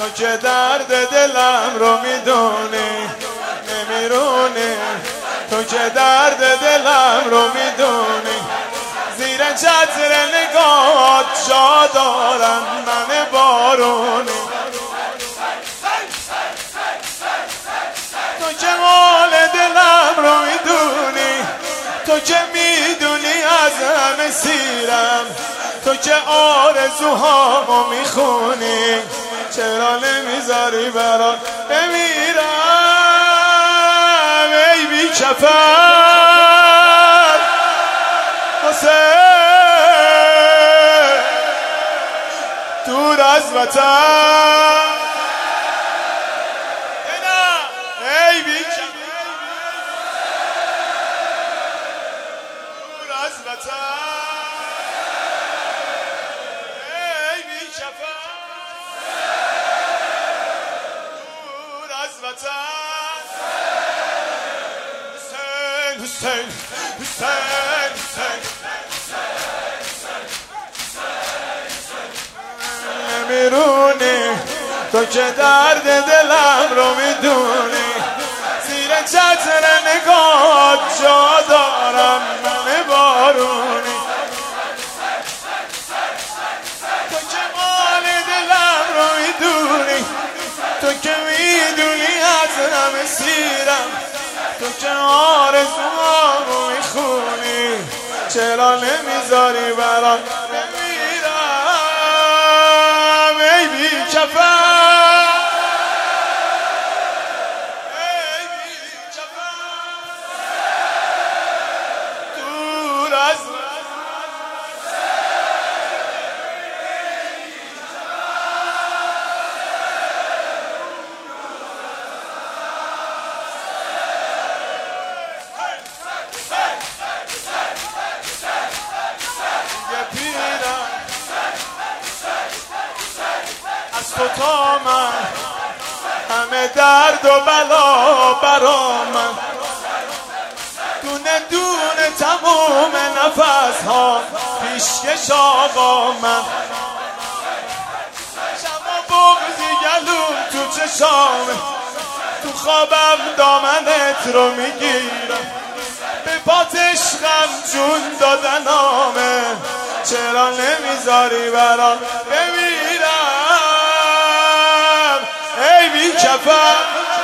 تو که درد دلم رو میدونی نمیرونی، تو که درد دلم رو میدونی، زیر چتر نگاهات جا دارم من بارونی. تو که مال دلم رو میدونی، تو که میدونی از همه سیرم، تو که آرزوهامو میخونی، چرا نمیذاری برات بمیرم ای بی کفر حسین دور از وطن. ای بی کفر دور از وطن، ای بی کفر دور از وطن. حسین حسین حسین حسین نمیرونی، تو که درد دلم رو میدونی، زیر چتر نگاهات جا دارم من بارونی. تو که مال دلم رو میدونی، تو که میدونی از همه سیرم، تو که آرزوهامو میخونی، چرا نمیذاری برام بمیرم ای بی کفر، ای بی کفر دور از تو تا من همه درد و بلا برا من، دونه دونه تموم نفس ها پیشکش آقا من، شما بغزی گلوم تو چشامه، تو خوابم دامنت رو میگیرم، به پات عشقم جون دادنامه، چرا نمیذاری برام بمیرم ای بی کفر.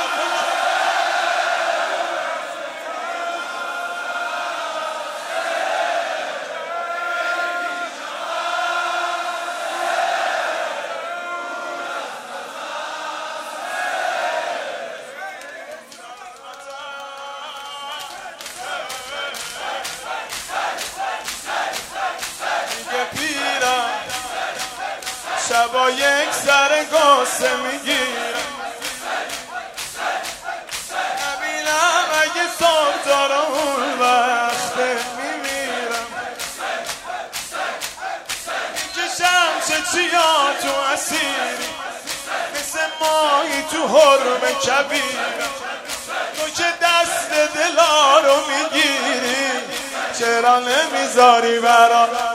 شبا یک سر گسه میگیرم، نبینم اگه صبح دارم اون وقت میمیرم، میکشم چه چیا تو اسیری، مثل ماهی تو حرم کبیرم، تو که دست دلا رو میگیری، چرا نمیذاری برام